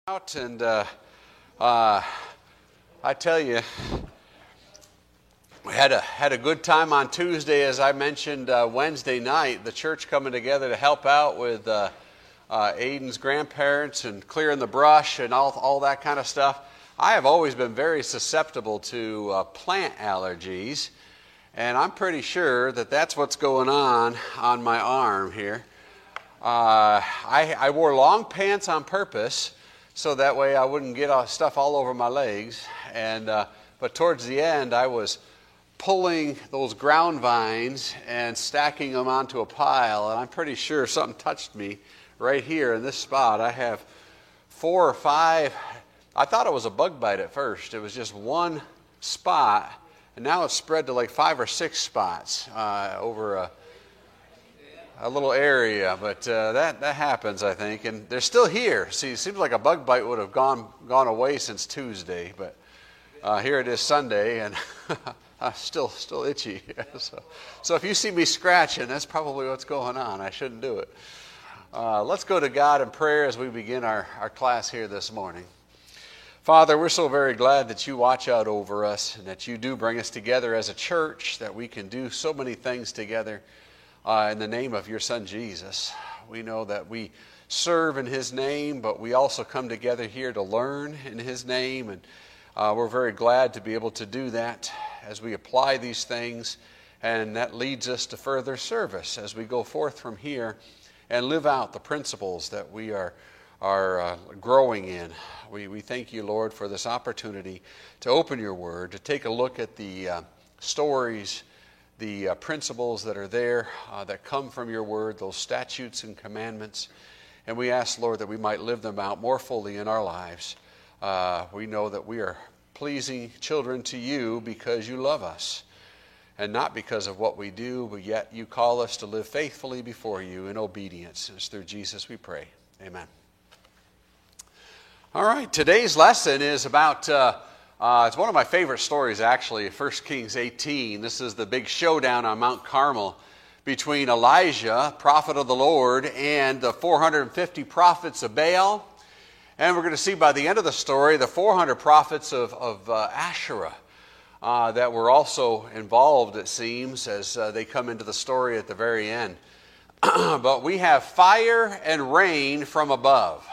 Out and I tell you, we had a good time on Tuesday, as I mentioned. Wednesday night, the church coming together to help out with Aiden's grandparents and clearing the brush and all that kind of stuff. I have always been very susceptible to plant allergies, and I'm pretty sure that that's what's going on my arm here. I wore long pants on purpose, so that way I wouldn't get stuff all over my legs. But towards the end, I was pulling those ground vines and stacking them onto a pile, and I'm pretty sure something touched me right here in this spot. I have 4 or 5. I thought it was a bug bite at first. It was just one spot, and now it's spread to like 5 or 6 spots over a little area, but that happens, I think, and they're still here. See, it seems like a bug bite would have gone away since Tuesday, but here it is Sunday, and I'm still itchy. So if you see me scratching, that's probably what's going on. I shouldn't do it. Let's go to God in prayer as we begin our class here this morning. Father, we're so very glad that you watch out over us and that you do bring us together as a church, that we can do so many things together. In the name of your Son, Jesus. We know that we serve in his name, but we also come together here to learn in his name, and we're very glad to be able to do that as we apply these things, and that leads us to further service as we go forth from here and live out the principles that we are growing in. We thank you, Lord, for this opportunity to open your word, to take a look at the stories, the principles that are there that come from your word, those statutes and commandments. And we ask, Lord, that we might live them out more fully in our lives. We know that we are pleasing children to you because you love us, and not because of what we do, but yet you call us to live faithfully before you in obedience. It's through Jesus we pray. Amen. All right, today's lesson is about it's one of my favorite stories, actually, 1 Kings 18. This is the big showdown on Mount Carmel between Elijah, prophet of the Lord, and the 450 prophets of Baal. And we're going to see by the end of the story the 400 prophets of Asherah that were also involved, it seems, as they come into the story at the very end. But we have fire and rain from above.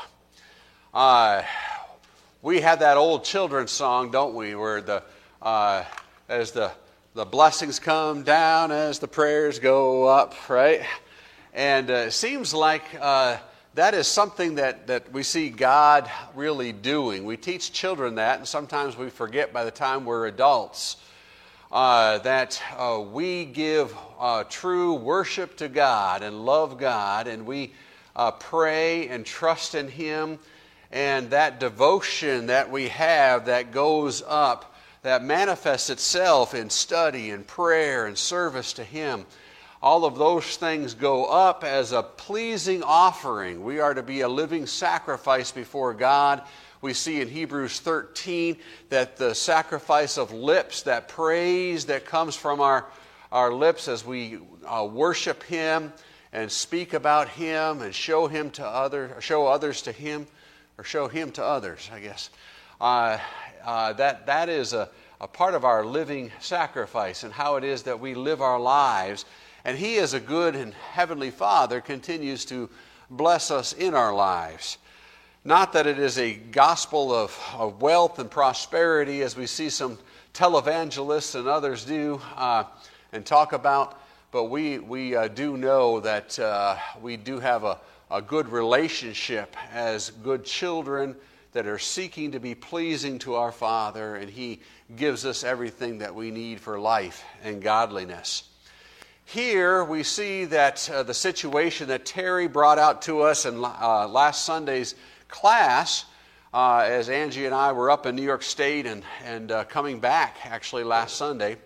We have that old children's song, don't we, where as the blessings come down, as the prayers go up, right? And it seems like that is something that we see God really doing. We teach children that, and sometimes we forget by the time we're adults that we give true worship to God and love God, and we pray and trust in him. And that devotion that we have that goes up, that manifests itself in study and prayer and service to him, all of those things go up as a pleasing offering. We are to be a living sacrifice before God. We see in Hebrews 13 that the sacrifice of lips, that praise that comes from our lips as we worship him and speak about him and show others to him, or show him to others, I guess. That is a part of our living sacrifice and how it is that we live our lives. And he, as a good and heavenly Father, continues to bless us in our lives. Not that it is a gospel of wealth and prosperity, as we see some televangelists and others do and talk about, but we do know that we do have a good relationship as good children that are seeking to be pleasing to our Father, and he gives us everything that we need for life and godliness. Here we see that the situation that Terry brought out to us in last Sunday's class, as Angie and I were up in New York State and coming back actually last Sunday,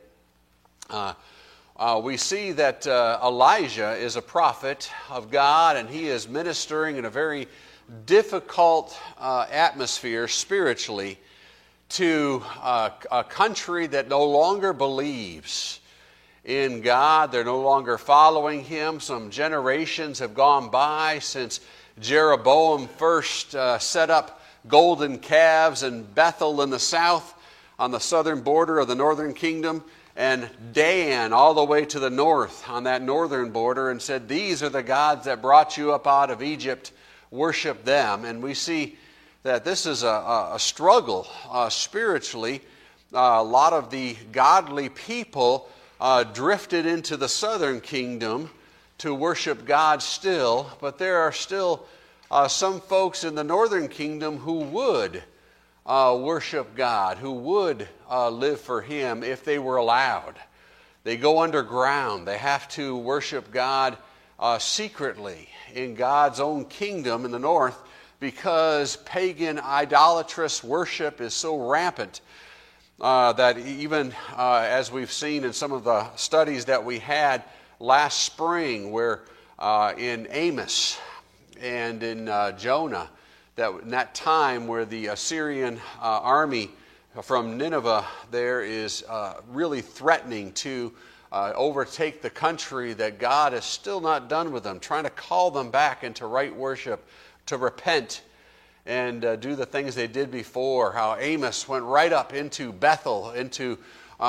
we see that Elijah is a prophet of God, and he is ministering in a very difficult atmosphere spiritually to a country that no longer believes in God. They're no longer following him. Some generations have gone by since Jeroboam first set up golden calves and Bethel in the south on the southern border of the northern kingdom, and Dan all the way to the north on that northern border, and said, these are the gods that brought you up out of Egypt, worship them. And we see that this is a struggle spiritually. A lot of the godly people drifted into the southern kingdom to worship God still, but there are still some folks in the northern kingdom who would worship God, who would live for Him if they were allowed. They go underground. They have to worship God secretly in God's own kingdom in the north, because pagan idolatrous worship is so rampant that even as we've seen in some of the studies that we had last spring, where in Amos and in Jonah, that in that time where the Assyrian army from Nineveh there is really threatening to overtake the country, that God is still not done with them, trying to call them back into right worship, to repent and do the things they did before. How Amos went right up into Bethel, into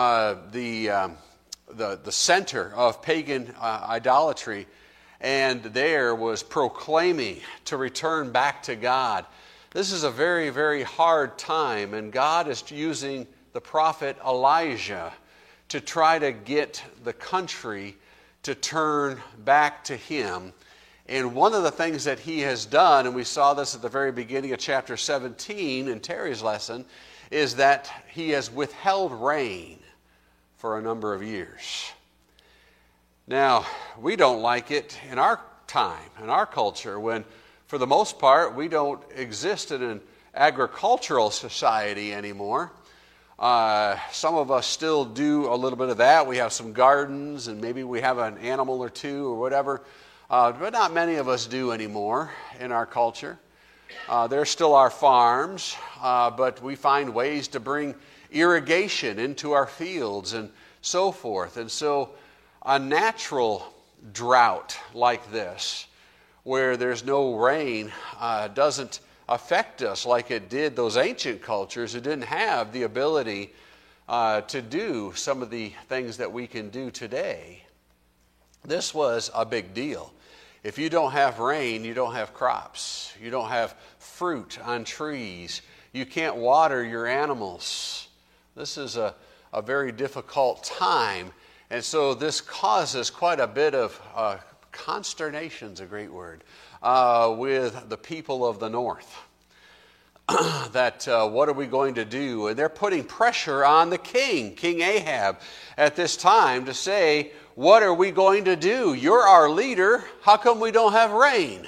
the center of pagan idolatry, and there was proclaiming to return back to God. This is a very, very hard time, and God is using the prophet Elijah to try to get the country to turn back to Him. And one of the things that he has done, and we saw this at the very beginning of chapter 17 in Terry's lesson, is that he has withheld rain for a number of years. Now, we don't like it in our time, in our culture, when for the most part we don't exist in an agricultural society anymore. Some of us still do a little bit of that. We have some gardens, and maybe we have an animal or two or whatever. But not many of us do anymore in our culture. There still are farms, but we find ways to bring irrigation into our fields and so forth. And so a natural drought like this, where there's no rain, doesn't affect us like it did those ancient cultures who didn't have the ability to do some of the things that we can do today. This was a big deal. If you don't have rain, you don't have crops. You don't have fruit on trees. You can't water your animals. This is a very difficult time. And so this causes quite a bit of consternation's a great word, with the people of the north. That what are we going to do? And they're putting pressure on the king, King Ahab, at this time to say, what are we going to do? You're our leader. How come we don't have rain?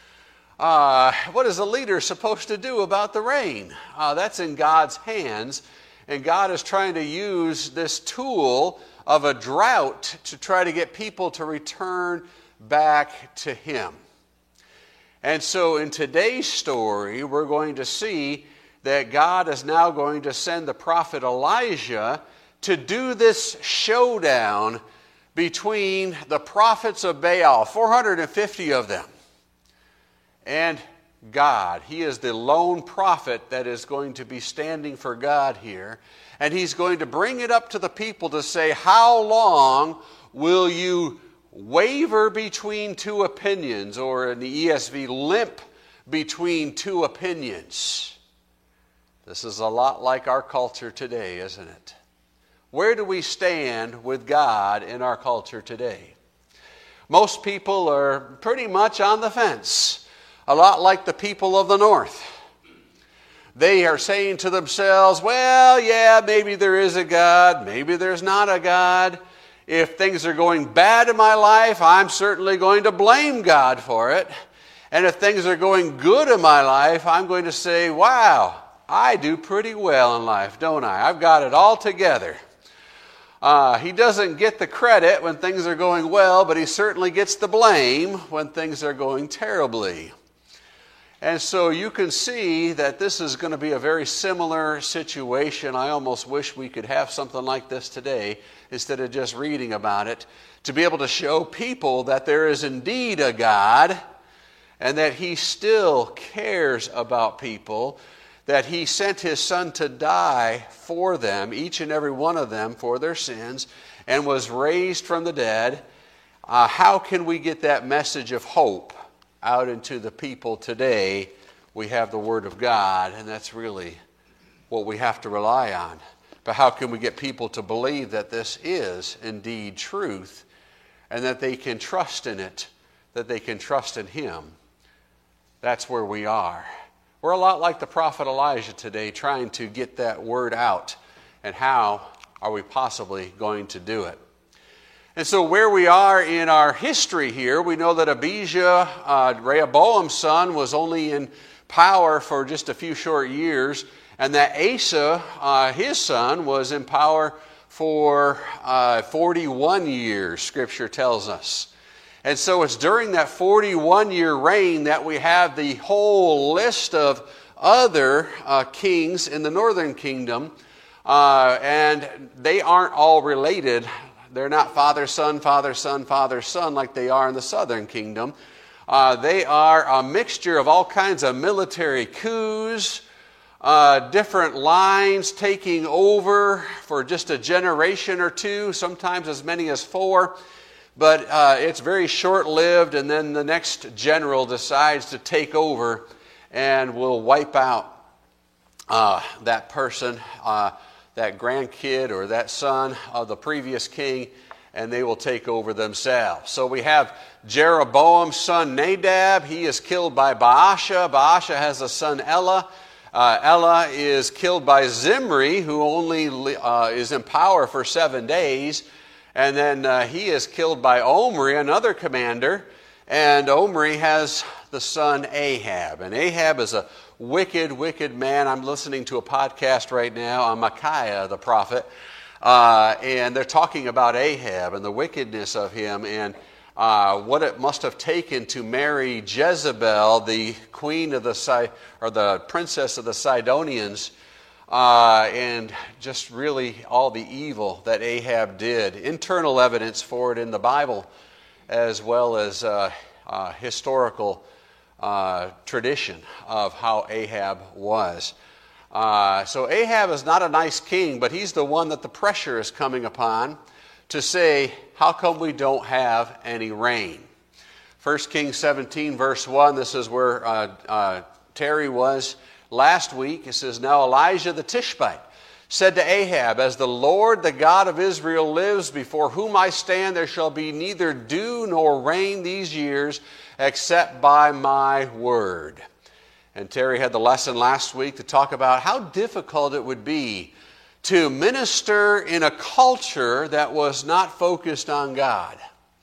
What is a leader supposed to do about the rain? That's in God's hands. And God is trying to use this tool of a drought to try to get people to return back to Him. And so in today's story, we're going to see that God is now going to send the prophet Elijah to do this showdown between the prophets of Baal, 450 of them, and God. He is the lone prophet that is going to be standing for God here. And he's going to bring it up to the people to say, how long will you waver between two opinions, or in the ESV, limp between two opinions? This is a lot like our culture today, isn't it? Where do we stand with God in our culture today? Most people are pretty much on the fence, a lot like the people of the north. They are saying to themselves, well, yeah, maybe there is a God, maybe there's not a God. If things are going bad in my life, I'm certainly going to blame God for it. And if things are going good in my life, I'm going to say, wow, I do pretty well in life, don't I? I've got it all together. He doesn't get the credit when things are going well, but he certainly gets the blame when things are going terribly. And so you can see that this is going to be a very similar situation. I almost wish we could have something like this today instead of just reading about it, to be able to show people that there is indeed a God, and that he still cares about people, that he sent his son to die for them, each and every one of them, for their sins, and was raised from the dead. How can we get that message of hope out into the people today? We have the Word of God, and that's really what we have to rely on. But how can we get people to believe that this is indeed truth, and that they can trust in it, that they can trust in Him? That's where we are. We're a lot like the prophet Elijah today, trying to get that word out. And how are we possibly going to do it? And so where we are in our history here, we know that Abijah, Rehoboam's son, was only in power for just a few short years, and that Asa, his son, was in power for 41 years, Scripture tells us. And so it's during that 41-year reign that we have the whole list of other kings in the northern kingdom, and they aren't all related. They're not father, son, father, son, father, son like they are in the southern kingdom. They are a mixture of all kinds of military coups, different lines taking over for just a generation or two, sometimes as many as 4. But it's very short-lived, and then the next general decides to take over and will wipe out that person, that grandkid or that son of the previous king, and they will take over themselves. So we have Jeroboam's son Nadab. He is killed by Baasha. Baasha has a son Elah. Elah is killed by Zimri, who only is in power for 7 days. And then he is killed by Omri, another commander. And Omri has the son Ahab. And Ahab is a wicked, wicked man. I'm listening to a podcast right now on Micaiah the prophet. And they're talking about Ahab and the wickedness of him, and what it must have taken to marry Jezebel, the queen of the princess of the Sidonians, and just really all the evil that Ahab did. Internal evidence for it in the Bible, as well as historical tradition of how Ahab was. So Ahab is not a nice king, but he's the one that the pressure is coming upon to say, how come we don't have any rain? 1 Kings 17, verse 1, this is where Terry was last week. It says, "Now Elijah the Tishbite said to Ahab, As the Lord, the God of Israel, lives, before whom I stand, there shall be neither dew nor rain these years, except by my word." And Terry had the lesson last week to talk about how difficult it would be to minister in a culture that was not focused on God.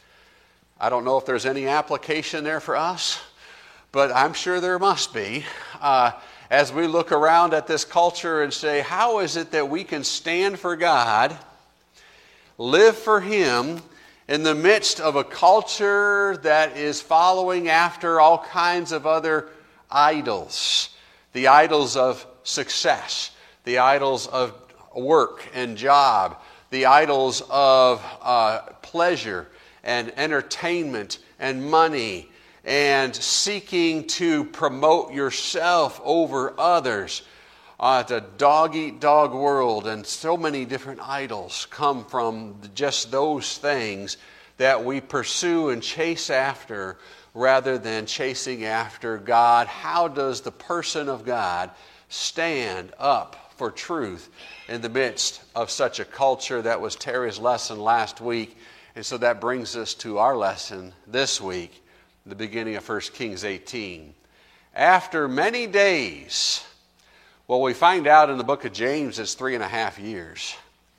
I don't know if there's any application there for us, but I'm sure there must be. As we look around at this culture and say, how is it that we can stand for God, live for Him, in the midst of a culture that is following after all kinds of other idols? The idols of success, the idols of work and job, the idols of pleasure and entertainment and money, and seeking to promote yourself over others. The dog-eat-dog world, and so many different idols come from just those things that we pursue and chase after rather than chasing after God. How does the person of God stand up for truth in the midst of such a culture? That was Terry's lesson last week, and so that brings us to our lesson this week, the beginning of 1 Kings 18. After many days, well, we find out in the book of James it's 3.5 years.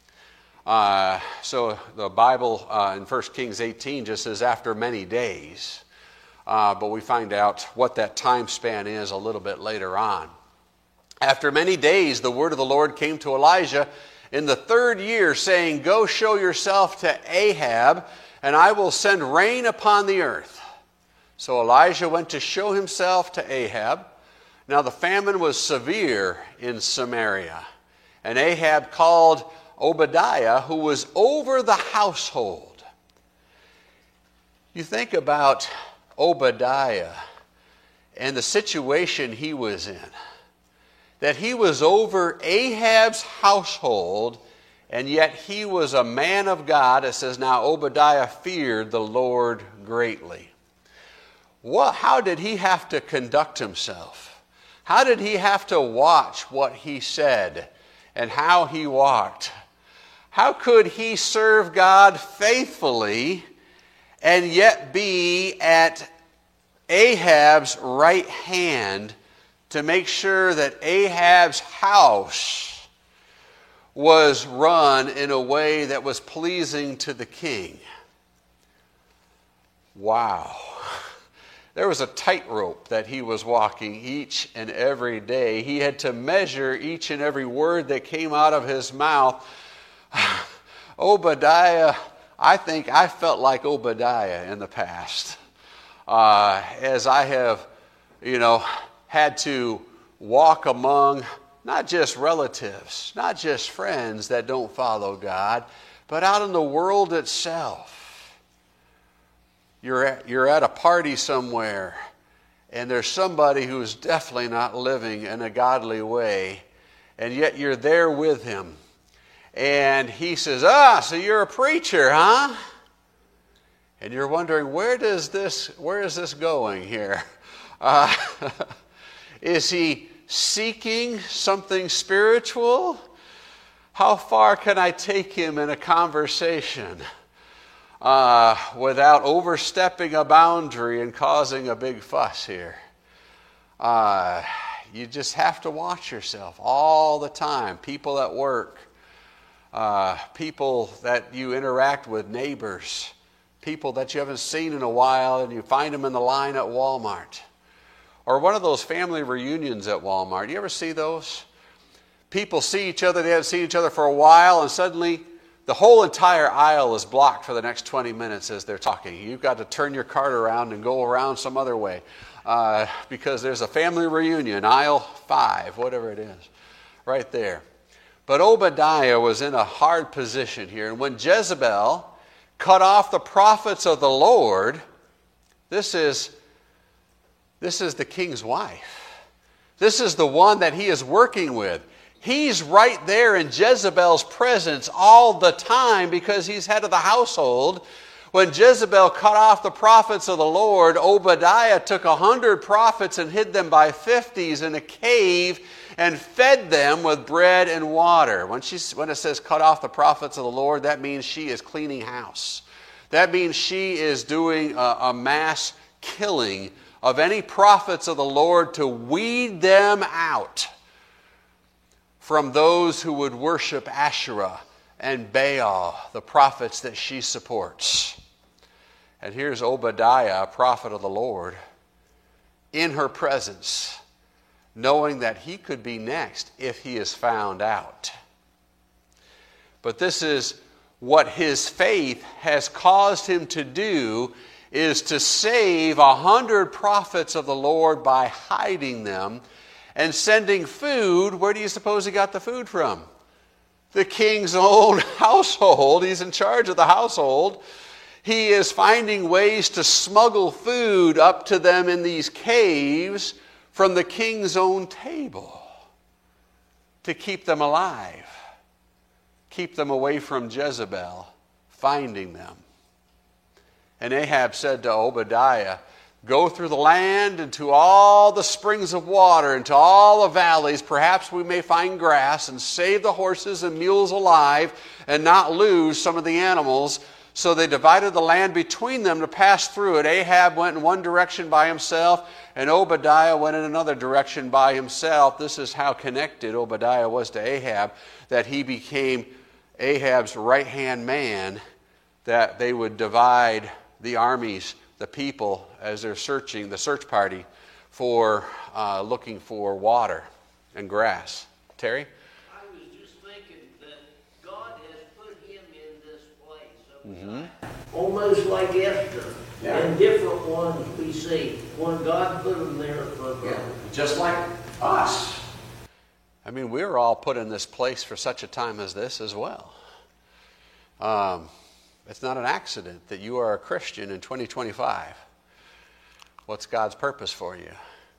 So the Bible in 1 Kings 18 just says after many days. But we find out what that time span is a little bit later on. After many days, the word of the Lord came to Elijah in the 3rd year, saying, "Go show yourself to Ahab, and I will send rain upon the earth." So Elijah went to show himself to Ahab. Now the famine was severe in Samaria, and Ahab called Obadiah, who was over the household. You think about Obadiah, and the situation he was in. That he was over Ahab's household, and yet he was a man of God. It says, now Obadiah feared the Lord greatly. How did he have to conduct himself? How did he have to watch what he said and how he walked? How could he serve God faithfully and yet be at Ahab's right hand to make sure that Ahab's house was run in a way that was pleasing to the king? Wow. There was a tightrope that he was walking each and every day. He had to measure each and every word that came out of his mouth. Obadiah, I think I felt like Obadiah in the past. As I have, had to walk among not just relatives, not just friends that don't follow God, but out in the world itself. You're at a party somewhere, and there's somebody who's definitely not living in a godly way, and yet you're there with him. And he says, so you're a preacher, huh? And you're wondering, where is this going here? Is he seeking something spiritual? How far can I take him in a conversation without overstepping a boundary and causing a big fuss here? You just have to watch yourself all the time. People at work, people that you interact with, neighbors, people that you haven't seen in a while and you find them in the line at Walmart. Or one of those family reunions at Walmart. You ever see those? People see each other, they haven't seen each other for a while, and suddenly the whole entire aisle is blocked for the next 20 minutes as they're talking. You've got to turn your cart around and go around some other way because there's a family reunion, aisle 5, whatever it is, right there. But Obadiah was in a hard position here. And when Jezebel cut off the prophets of the Lord, this is the king's wife. This is the one that he is working with. He's right there in Jezebel's presence all the time because he's head of the household. When Jezebel cut off the prophets of the Lord, Obadiah took 100 prophets and hid them by 50s in a cave and fed them with bread and water. When it says cut off the prophets of the Lord, that means she is cleaning house. That means she is doing a mass killing of any prophets of the Lord to weed them out from those who would worship Asherah and Baal, the prophets that she supports. And here's Obadiah, a prophet of the Lord, in her presence, knowing that he could be next if he is found out. But this is what his faith has caused him to do, is to save 100 prophets of the Lord by hiding them and sending food. Where do you suppose he got the food from? The king's own household. He's in charge of the household. He is finding ways to smuggle food up to them in these caves from the king's own table to keep them alive, keep them away from Jezebel finding them. And Ahab said to Obadiah, go through the land into all the springs of water, into all the valleys. Perhaps we may find grass, and save the horses and mules alive and not lose some of the animals. So they divided the land between them to pass through it. Ahab went in one direction by himself, and Obadiah went in another direction by himself. This is how connected Obadiah was to Ahab, that he became Ahab's right-hand man, that they would divide the armies, the people, as they're searching, the search party, for looking for water and grass. Terry? I was just thinking that God has put him in this place. Almost like Esther. Yeah. And different ones we see. When God put them there for Just like us. I mean, we were all put in this place for such a time as this as well. It's not an accident that you are a Christian in 2025. What's God's purpose for you?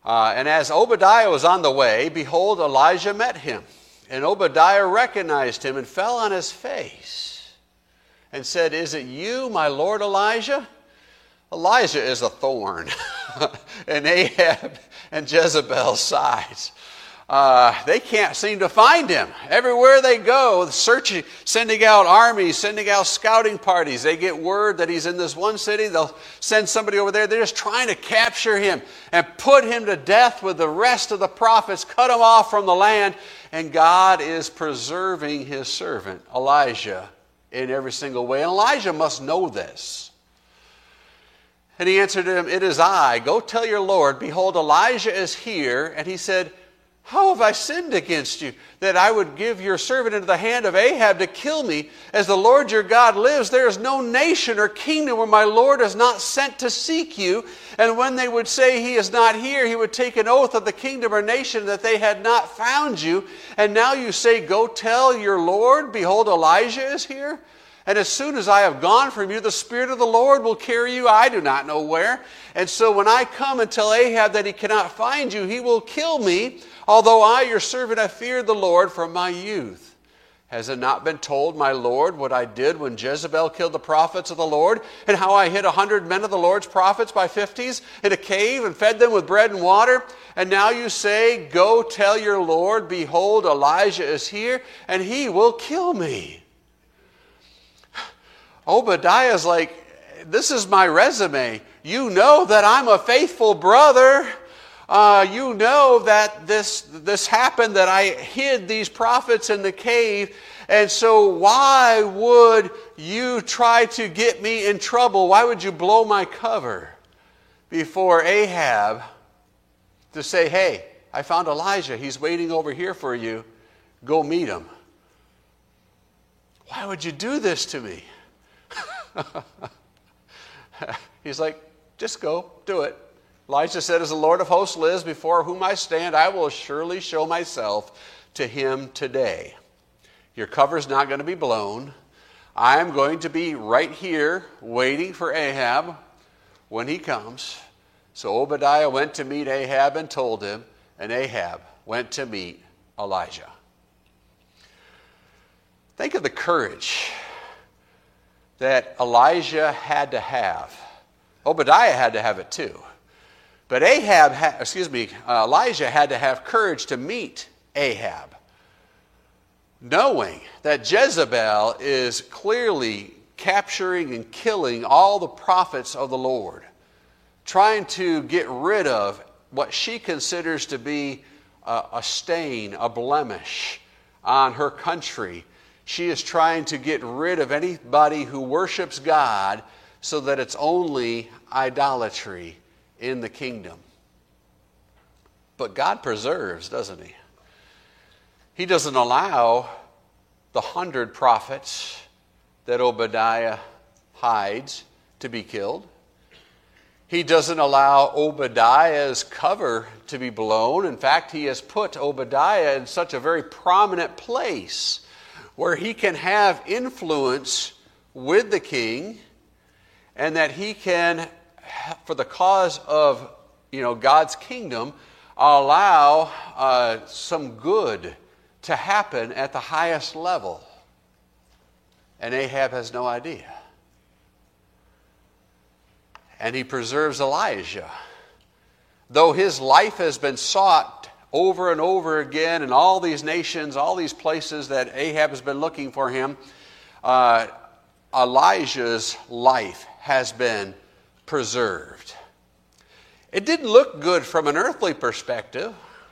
And as Obadiah was on the way, behold, Elijah met him. And Obadiah recognized him and fell on his face and said, "Is it you, my lord Elijah?" Elijah is a thorn in Ahab and Jezebel's sides. They can't seem to find him. Everywhere they go, searching, sending out armies, sending out scouting parties. They get word that he's in this one city. They'll send somebody over there. They're just trying to capture him and put him to death with the rest of the prophets, cut him off from the land. And God is preserving his servant, Elijah, in every single way. And Elijah must know this. And he answered him, "It is I. Go tell your Lord, behold, Elijah is here." And he said, "How have I sinned against you, that I would give your servant into the hand of Ahab to kill me? As the Lord your God lives, there is no nation or kingdom where my Lord is not sent to seek you. And when they would say he is not here, he would take an oath of the kingdom or nation that they had not found you. And now you say, go tell your Lord, behold, Elijah is here. And as soon as I have gone from you, the Spirit of the Lord will carry you, I do not know where. And so when I come and tell Ahab that he cannot find you, he will kill me, although I, your servant, have feared the Lord from my youth. Has it not been told, my Lord, what I did when Jezebel killed the prophets of the Lord, and how I hid 100 men of the Lord's prophets by 50s in a cave and fed them with bread and water? And now you say, go tell your Lord, behold, Elijah is here, and he will kill me. Obadiah's like, this is my resume. You know that I'm a faithful brother. You know that this happened, that I hid these prophets in the cave. And so why would you try to get me in trouble? Why would you blow my cover before Ahab to say, hey, I found Elijah. He's waiting over here for you. Go meet him. Why would you do this to me? He's like, just go, do it. Elijah said, as the Lord of hosts lives, before whom I stand, I will surely show myself to him today. Your cover's not going to be blown. I'm going to be right here waiting for Ahab when he comes. So Obadiah went to meet Ahab and told him, and Ahab went to meet Elijah. Think of the courage that Elijah had to have. Obadiah had to have it too. But Elijah had to have courage to meet Ahab, knowing that Jezebel is clearly capturing and killing all the prophets of the Lord, trying to get rid of what she considers to be a stain, a blemish on her country. She is trying to get rid of anybody who worships God so that it's only idolatry in the kingdom. But God preserves, doesn't he? He doesn't allow the 100 prophets that Obadiah hides to be killed. He doesn't allow Obadiah's cover to be blown. In fact, he has put Obadiah in such a very prominent place where he can have influence with the king, and that he can, for the cause of God's kingdom, allow some good to happen at the highest level. And Ahab has no idea. And he preserves Elijah. Though his life has been sought over and over again in all these nations, all these places that Ahab has been looking for him, Elijah's life has been preserved. It didn't look good from an earthly perspective.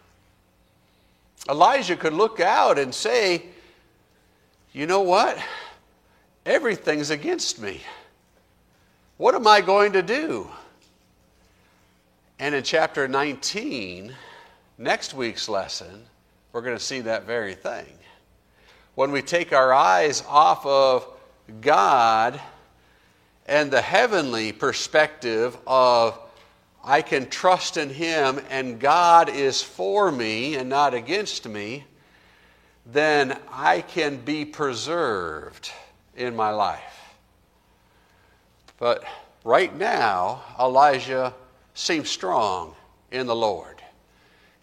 Elijah could look out and say, you know what? Everything's against me. What am I going to do? And in chapter 19, next week's lesson, we're going to see that very thing. When we take our eyes off of God and the heavenly perspective of I can trust in him and God is for me and not against me, then I can be preserved in my life. But right now, Elijah seems strong in the Lord.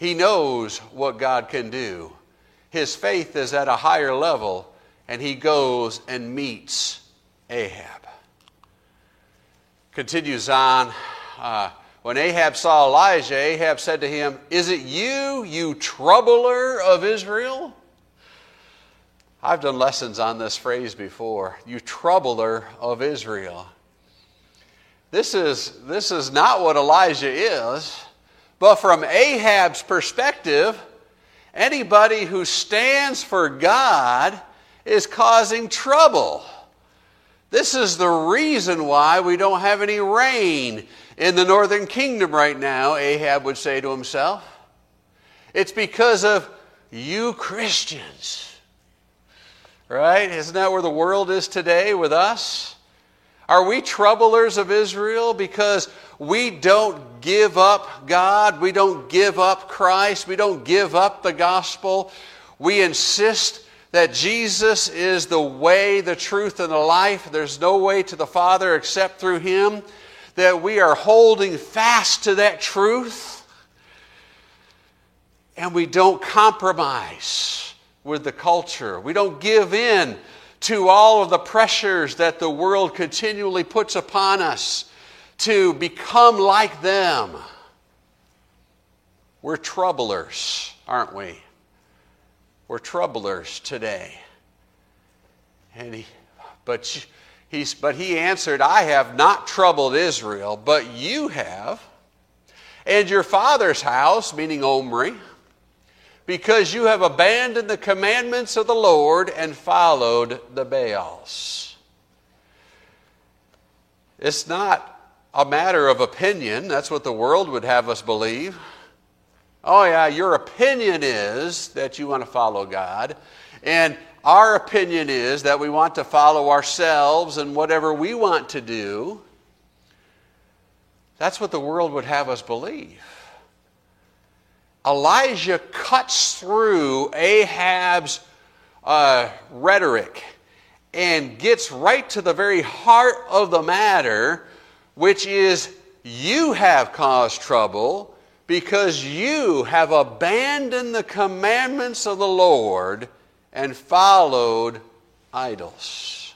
He knows what God can do. His faith is at a higher level, and he goes and meets Ahab. Continues on. When Ahab saw Elijah, Ahab said to him, "Is it you, you troubler of Israel?" I've done lessons on this phrase before. You troubler of Israel. This is not what Elijah is, but from Ahab's perspective, anybody who stands for God is causing trouble. This is the reason why we don't have any rain in the northern kingdom right now, Ahab would say to himself. It's because of you Christians. Right? Isn't that where the world is today with us? Are we troublers of Israel because we don't give up God? We don't give up Christ? We don't give up the gospel? We insist that Jesus is the way, the truth, and the life. There's no way to the Father except through Him. That we are holding fast to that truth. And we don't compromise with the culture. We don't give in to all of the pressures that the world continually puts upon us to become like them. We're troublers, aren't we? We're troublers today. But he answered, "I have not troubled Israel, but you have, and your father's house," meaning Omri, "because you have abandoned the commandments of the Lord and followed the Baals." It's not a matter of opinion. That's what the world would have us believe. Oh yeah, your opinion is that you want to follow God, and our opinion is that we want to follow ourselves and whatever we want to do. That's what the world would have us believe. Elijah cuts through Ahab's rhetoric and gets right to the very heart of the matter, which is, you have caused trouble because you have abandoned the commandments of the Lord and followed idols.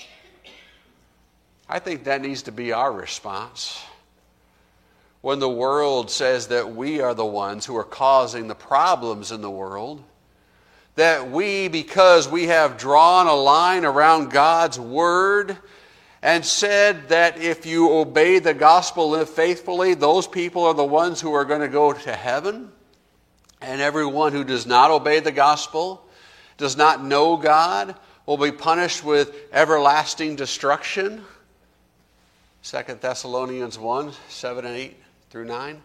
I think that needs to be our response. When the world says that we are the ones who are causing the problems in the world, that we, because we have drawn a line around God's Word and said that if you obey the gospel and live faithfully, those people are the ones who are going to go to heaven, and everyone who does not obey the gospel, does not know God, will be punished with everlasting destruction. 2 Thessalonians 1, 7 and 8 through 9.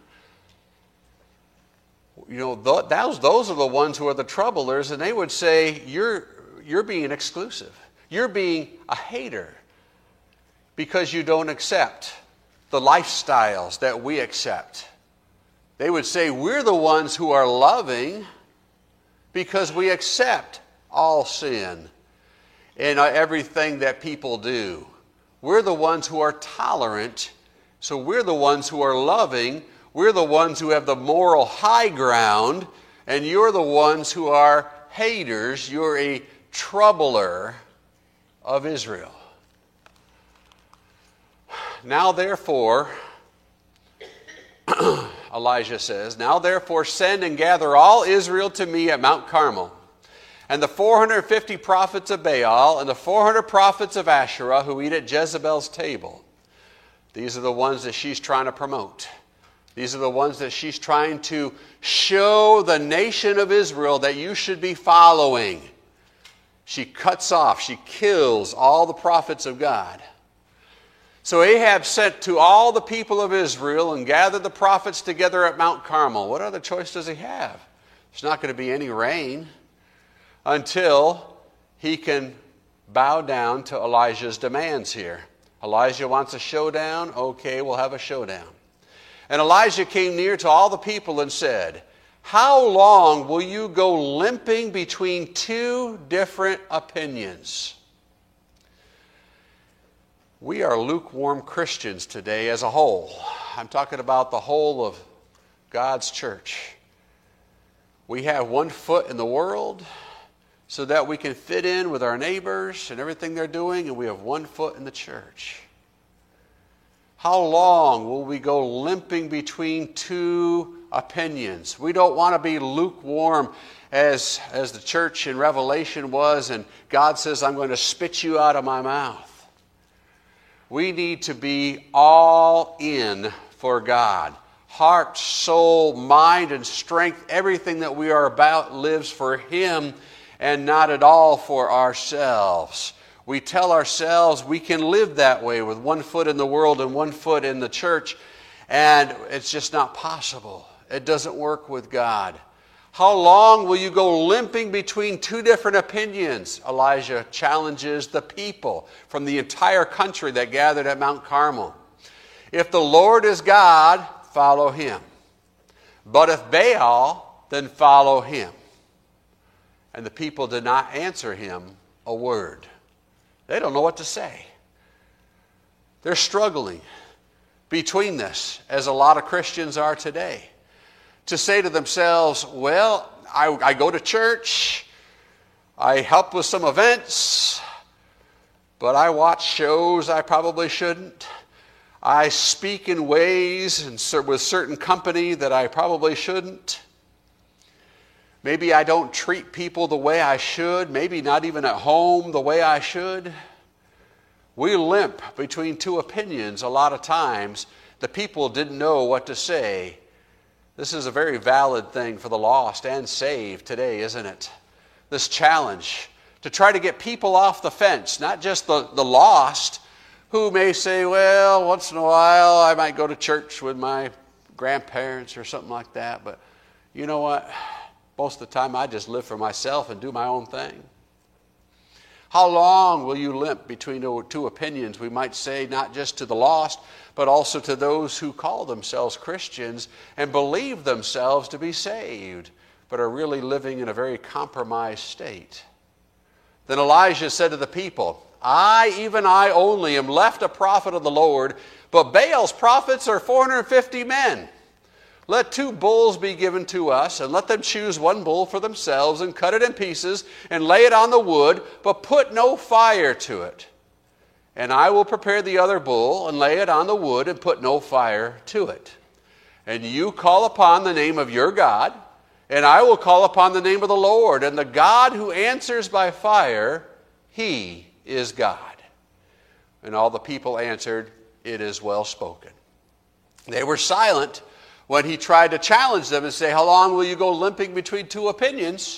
You know, those are the ones who are the troublers, and they would say, you're being exclusive. You're being a hater because you don't accept the lifestyles that we accept. They would say, we're the ones who are loving because we accept all sin and everything that people do. We're the ones who are tolerant, so we're the ones who are loving. We're the ones who have the moral high ground, and you're the ones who are haters. You're a troubler of Israel. Now therefore, Elijah says, "Now therefore send and gather all Israel to me at Mount Carmel, and the 450 prophets of Baal and the 400 prophets of Asherah who eat at Jezebel's table." These are the ones that she's trying to promote. These are the ones that she's trying to show the nation of Israel that you should be following. She cuts off, she kills all the prophets of God. So Ahab sent to all the people of Israel and gathered the prophets together at Mount Carmel. What other choice does he have? There's not going to be any rain until he can bow down to Elijah's demands here. Elijah wants a showdown. Okay, we'll have a showdown. And Elijah came near to all the people and said, "How long will you go limping between two different opinions?" We are lukewarm Christians today as a whole. I'm talking about the whole of God's church. We have one foot in the world so that we can fit in with our neighbors and everything they're doing, and we have one foot in the church. How long will we go limping between two opinions? We don't want to be lukewarm as the church in Revelation was, and God says, I'm going to spit you out of my mouth. We need to be all in for God. Heart, soul, mind, and strength, everything that we are about lives for Him and not at all for ourselves. We tell ourselves we can live that way with one foot in the world and one foot in the church, and it's just not possible. It doesn't work with God. How long will you go limping between two different opinions? Elijah challenges the people from the entire country that gathered at Mount Carmel. If the Lord is God, follow Him. But if Baal, then follow him. And the people did not answer him a word. They don't know what to say. They're struggling between this, as a lot of Christians are today. To say to themselves, well, I go to church, I help with some events, but I watch shows I probably shouldn't. I speak in ways and with certain company that I probably shouldn't. Maybe I don't treat people the way I should, maybe not even at home the way I should. We limp between two opinions a lot of times. The people didn't know what to say. This is a very valid thing for the lost and saved today, isn't it? This challenge to try to get people off the fence, not just the lost, who may say, well, once in a while I might go to church with my grandparents or something like that, but you know what? Most of the time I just live for myself and do my own thing. How long will you limp between two opinions, we might say, not just to the lost, but also to those who call themselves Christians and believe themselves to be saved, but are really living in a very compromised state? Then Elijah said to the people, even I only, am left a prophet of the Lord, but Baal's prophets are 450 men. Let 2 bulls be given to us, and let them choose 1 bull for themselves, and cut it in pieces, and lay it on the wood, but put no fire to it. And I will prepare the other bull, and lay it on the wood, and put no fire to it. And you call upon the name of your God, and I will call upon the name of the Lord, and the God who answers by fire, He is God. And all the people answered, it is well spoken. They were silent when he tried to challenge them and say, how long will you go limping between two opinions?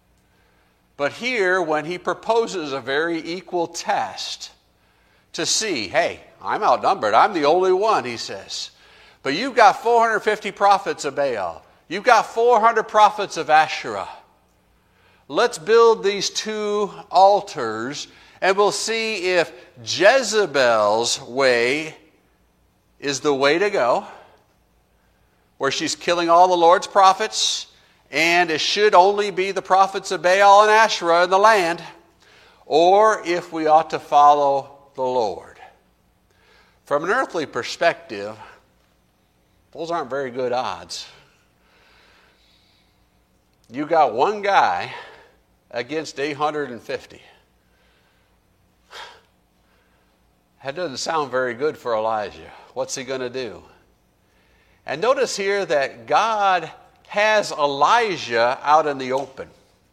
But here, when he proposes a very equal test to see, hey, I'm outnumbered. I'm the only one, he says. But you've got 450 prophets of Baal. You've got 400 prophets of Asherah. Let's build these 2 altars, and we'll see if Jezebel's way is the way to go, where she's killing all the Lord's prophets, and it should only be the prophets of Baal and Asherah in the land, or if we ought to follow the Lord. From an earthly perspective, those aren't very good odds. You got one guy against 850. That doesn't sound very good for Elijah. What's he going to do? And notice here that God has Elijah out in the open.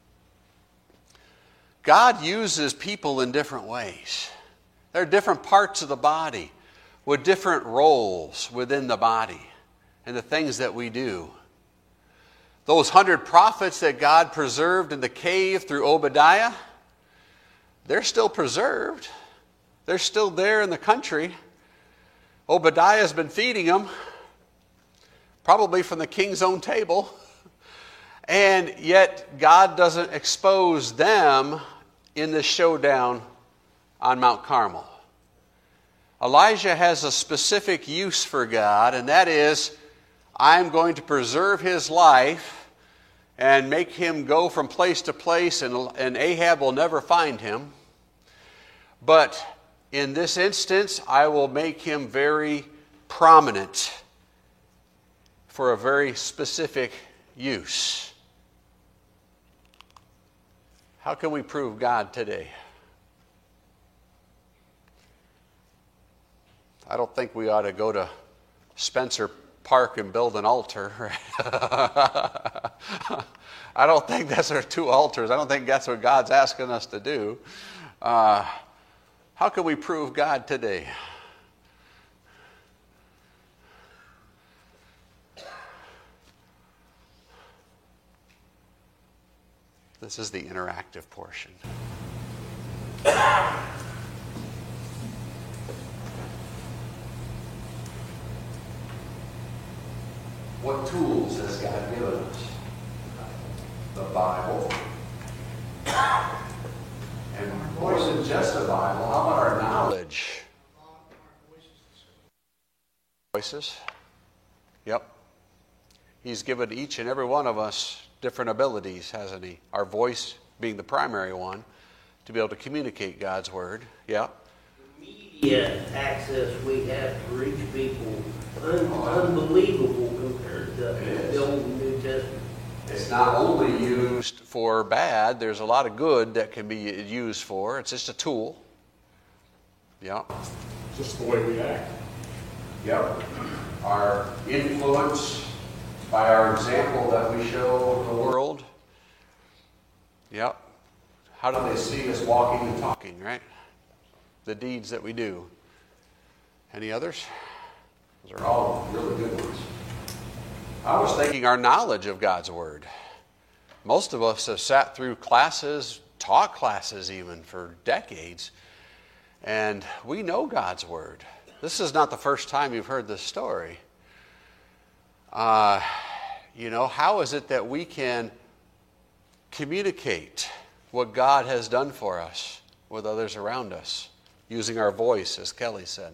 God uses people in different ways. There are different parts of the body with different roles within the body and the things that we do. Those 100 prophets that God preserved in the cave through Obadiah, they're still preserved. They're still there in the country. Obadiah's been feeding them, probably from the king's own table. And yet God doesn't expose them in the showdown on Mount Carmel. Elijah has a specific use for God, and that is, I'm going to preserve his life and make him go from place to place, and Ahab will never find him. But in this instance, I will make him very prominent for a very specific use. How can we prove God today? I don't think we ought to go to Spencer Park and build an altar. I don't think that's our 2 altars. I don't think that's what God's asking us to do. How can we prove God today? This is the interactive portion. What tools has God given us? The Bible. And more than just the Bible, how about our knowledge? Voices. Yep. He's given each and every one of us different abilities, hasn't he? Our voice being the primary one, to be able to communicate God's word. Yeah. The media access we have to reach people, unbelievable compared to the Old and New Testament. It's not only used for bad, there's a lot of good that can be used for. It's just a tool. Yeah. Just the way we act. Yep. Our influence by our example that we show the world. Yep. How do they see us walking and talking, right? The deeds that we do. Any others? Those are all really good ones. I was thinking our knowledge of God's Word. Most of us have sat through classes, taught classes even for decades, and we know God's Word. This is not the first time you've heard this story. How is it that we can communicate what God has done for us with others around us, using our voice, as Kelly said?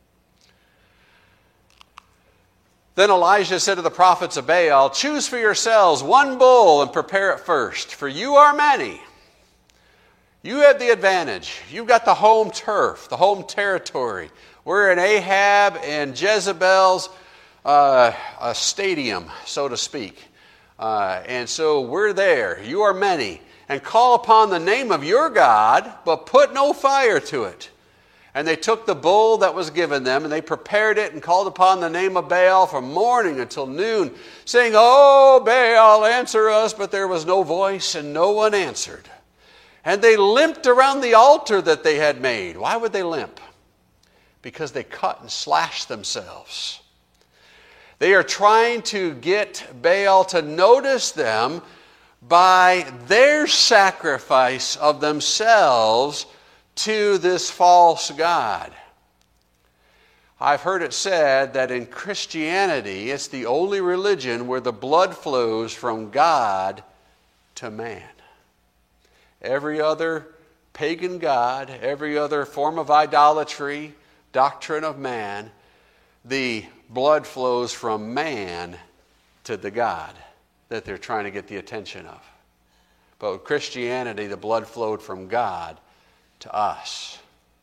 Then Elijah said to the prophets of Baal, "Choose for yourselves 1 bull and prepare it first, for you are many. You have the advantage. You've got the home turf, the home territory. We're in Ahab and Jezebel's a stadium, so to speak. And so we're there. You are many. And call upon the name of your God, but put no fire to it." And they took the bull that was given them, and they prepared it and called upon the name of Baal from morning until noon, saying, "Oh, Baal, answer us." But there was no voice, and no one answered. And they limped around the altar that they had made. Why would they limp? Because they cut and slashed themselves. They are trying to get Baal to notice them by their sacrifice of themselves to this false god. I've heard it said that in Christianity, it's the only religion where the blood flows from God to man. Every other pagan god, every other form of idolatry, doctrine of man, the blood flows from man to the God that they're trying to get the attention of. But with Christianity, the blood flowed from God to us.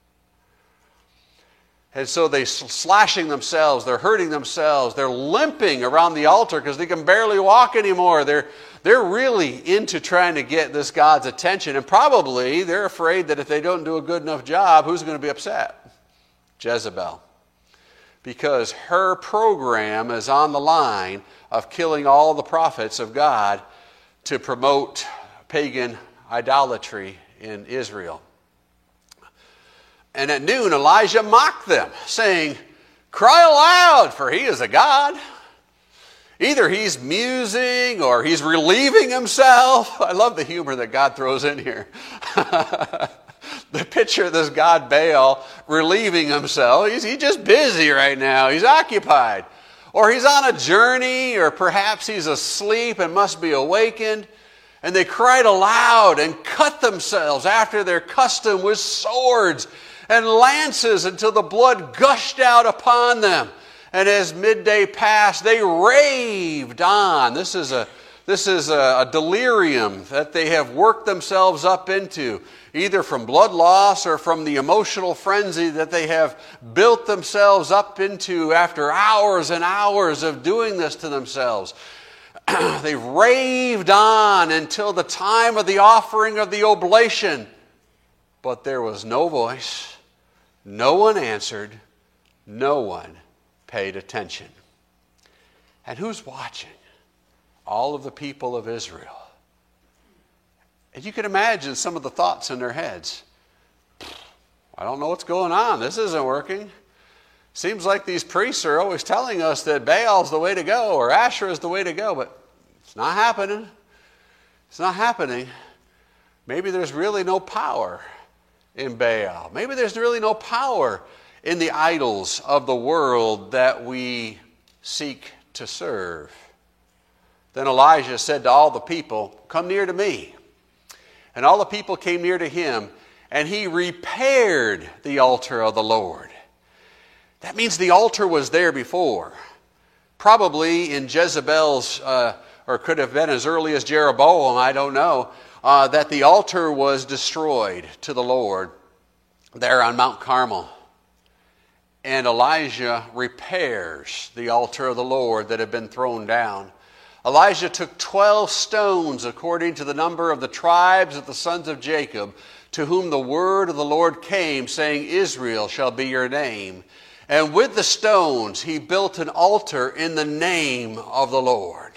And so they're slashing themselves, they're hurting themselves, they're limping around the altar because they can barely walk anymore. They're really into trying to get this God's attention, and probably they're afraid that if they don't do a good enough job, who's going to be upset? Jezebel. Because her program is on the line of killing all the prophets of God to promote pagan idolatry in Israel. And at noon, Elijah mocked them, saying, "Cry aloud, for he is a god." Either he's musing or he's relieving himself. I love the humor that God throws in here. The picture of this god Baal relieving himself. He's just busy right now. He's occupied. Or he's on a journey, or perhaps he's asleep and must be awakened. And they cried aloud and cut themselves after their custom with swords and lances until the blood gushed out upon them. And as midday passed, they raved on. This is a delirium that they have worked themselves up into, either from blood loss or from the emotional frenzy that they have built themselves up into after hours and hours of doing this to themselves. they raved on until the time of the offering of the oblation. But there was no voice. No one answered. No one paid attention. And who's watching? All of the people of Israel. And you can imagine some of the thoughts in their heads. I don't know what's going on. This isn't working. Seems like these priests are always telling us that Baal's the way to go or Asherah is the way to go, but it's not happening. It's not happening. Maybe there's really no power in Baal. Maybe there's really no power in the idols of the world that we seek to serve. Then Elijah said to all the people, "Come near to me." And all the people came near to him, and he repaired the altar of the Lord. That means the altar was there before. Probably in Jezebel's, or could have been as early as Jeroboam, I don't know, that the altar was destroyed to the Lord there on Mount Carmel. And Elijah repairs the altar of the Lord that had been thrown down. Elijah took 12 stones according to the number of the tribes of the sons of Jacob, to whom the word of the Lord came, saying, Israel shall be your name. And with the stones he built an altar in the name of the Lord.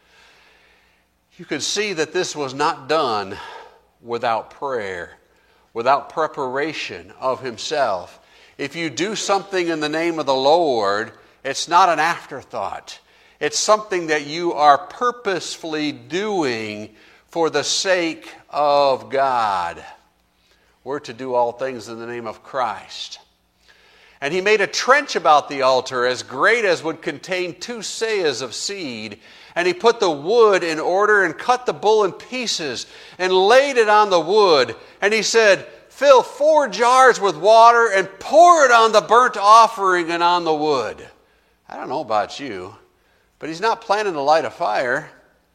You can see that this was not done without prayer, without preparation of himself. If you do something in the name of the Lord, it's not an afterthought. It's something that you are purposefully doing for the sake of God. We're to do all things in the name of Christ. And he made a trench about the altar as great as would contain 2 seahs of seed. And he put the wood in order and cut the bull in pieces and laid it on the wood. And he said, fill 4 jars with water and pour it on the burnt offering and on the wood. I don't know about you, but he's not planning to light a fire.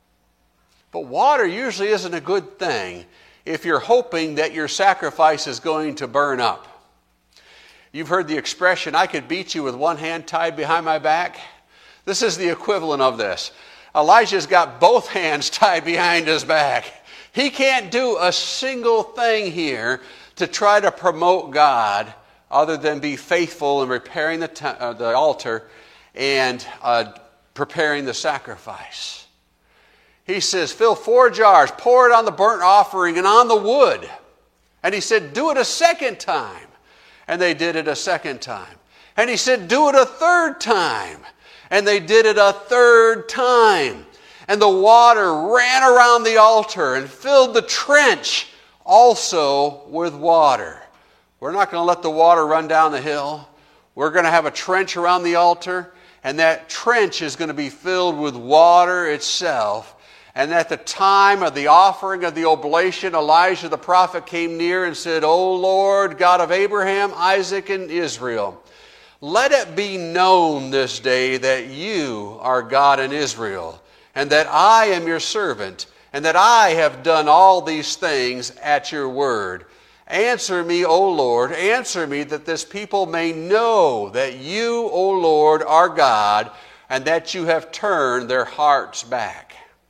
But water usually isn't a good thing if you're hoping that your sacrifice is going to burn up. You've heard the expression, I could beat you with one hand tied behind my back. This is the equivalent of this. Elijah's got both hands tied behind his back. He can't do a single thing here to try to promote God other than be faithful in repairing the altar and preparing the sacrifice. He says, fill 4 jars, pour it on the burnt offering and on the wood. And he said, do it a second time. And they did it a second time. And he said, do it a third time. And they did it a third time. And the water ran around the altar and filled the trench also with water. We're not going to let the water run down the hill. We're going to have a trench around the altar. And that trench is going to be filled with water itself. And at the time of the offering of the oblation, Elijah the prophet came near and said, O Lord, God of Abraham, Isaac, and Israel, let it be known this day that you are God in Israel, and that I am your servant, and that I have done all these things at your word. Answer me, O Lord, answer me, that this people may know that you, O Lord, are God, and that you have turned their hearts back.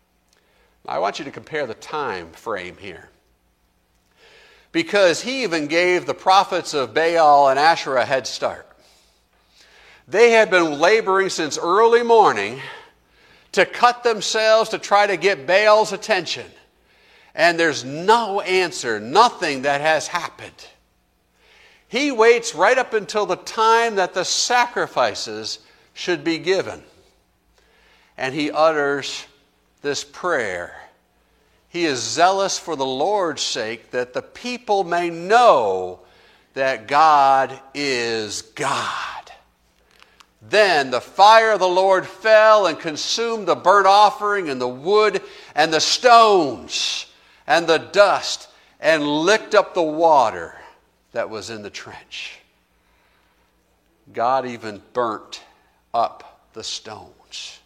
I want you to compare the time frame here. Because he even gave the prophets of Baal and Asherah a head start. They had been laboring since early morning to cut themselves to try to get Baal's attention. And there's no answer, nothing that has happened. He waits right up until the time that the sacrifices should be given. And he utters this prayer. He is zealous for the Lord's sake, that the people may know that God is God. Then the fire of the Lord fell and consumed the burnt offering and the wood and the stones and the dust and licked up the water that was in the trench. God even burnt up the stones.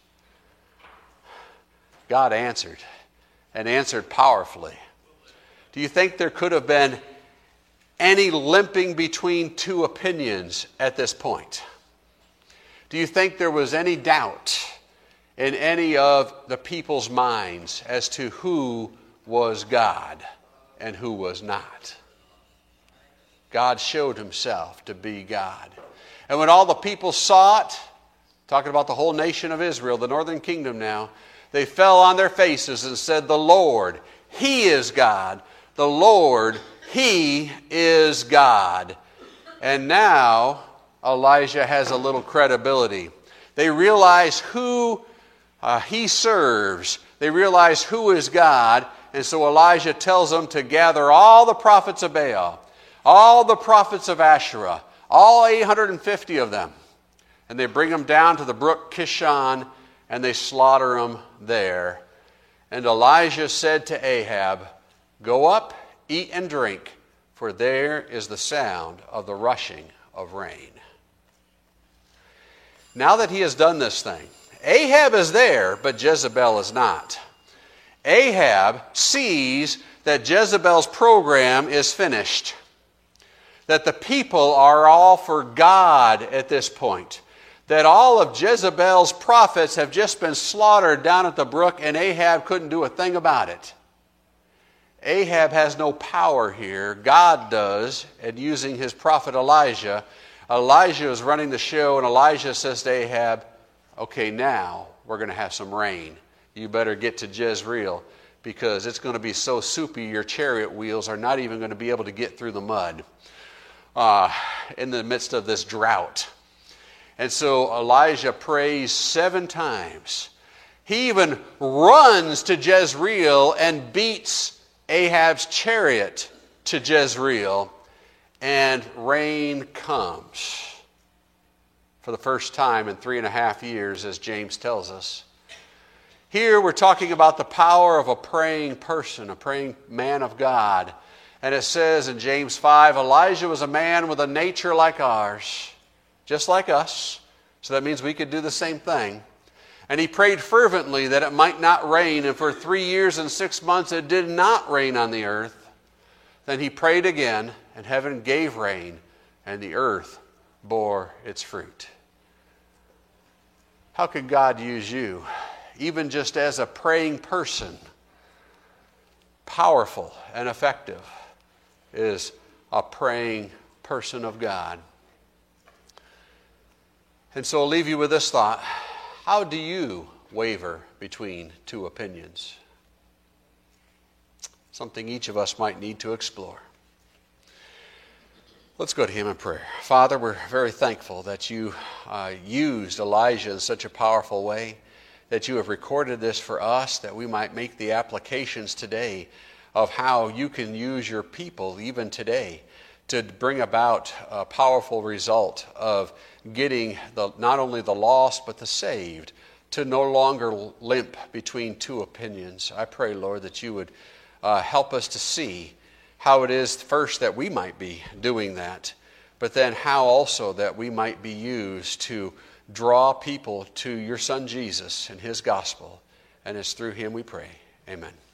God answered, and answered powerfully. Do you think there could have been any limping between 2 opinions at this point? Do you think there was any doubt, in any of the people's minds as to who was God and who was not. God showed himself to be God. And when all the people saw it, talking about the whole nation of Israel, the northern kingdom now, they fell on their faces and said, "The Lord, He is God. The Lord, He is God." And now Elijah has a little credibility. They realize who he serves. They realize who is God. And so Elijah tells them to gather all the prophets of Baal, all the prophets of Asherah, all 850 of them. And they bring them down to the brook Kishon, and they slaughter them there. And Elijah said to Ahab, "Go up, eat and drink, for there is the sound of the rushing of rain." Now that he has done this thing, Ahab is there, but Jezebel is not. Ahab sees that Jezebel's program is finished, that the people are all for God at this point, that all of Jezebel's prophets have just been slaughtered down at the brook, and Ahab couldn't do a thing about it. Ahab has no power here. God does, and using his prophet Elijah, Elijah is running the show, and Elijah says to Ahab, "Okay, now we're going to have some rain. You better get to Jezreel, because it's going to be so soupy your chariot wheels are not even going to be able to get through the mud in the midst of this drought." And so Elijah prays 7 times. He even runs to Jezreel and beats Ahab's chariot to Jezreel, and rain comes for the first time in 3.5 years, as James tells us. Here we're talking about the power of a praying person, a praying man of God. And it says in James 5, Elijah was a man with a nature like ours, just like us. So that means we could do the same thing. And he prayed fervently that it might not rain, and for 3 years and 6 months it did not rain on the earth. Then he prayed again, and heaven gave rain, and the earth bore its fruit. How could God use you, even just as a praying person? Powerful and effective is a praying person of God. And so I'll leave you with this thought. How do you waver between 2 opinions? Something each of us might need to explore. Let's go to him in prayer. Father, we're very thankful that you used Elijah in such a powerful way, that you have recorded this for us, that we might make the applications today of how you can use your people even today to bring about a powerful result of getting not only the lost but the saved to no longer limp between 2 opinions. I pray, Lord, that you would help us to see how it is first that we might be doing that, but then how also that we might be used to draw people to your Son Jesus and his gospel. And it's through him we pray. Amen.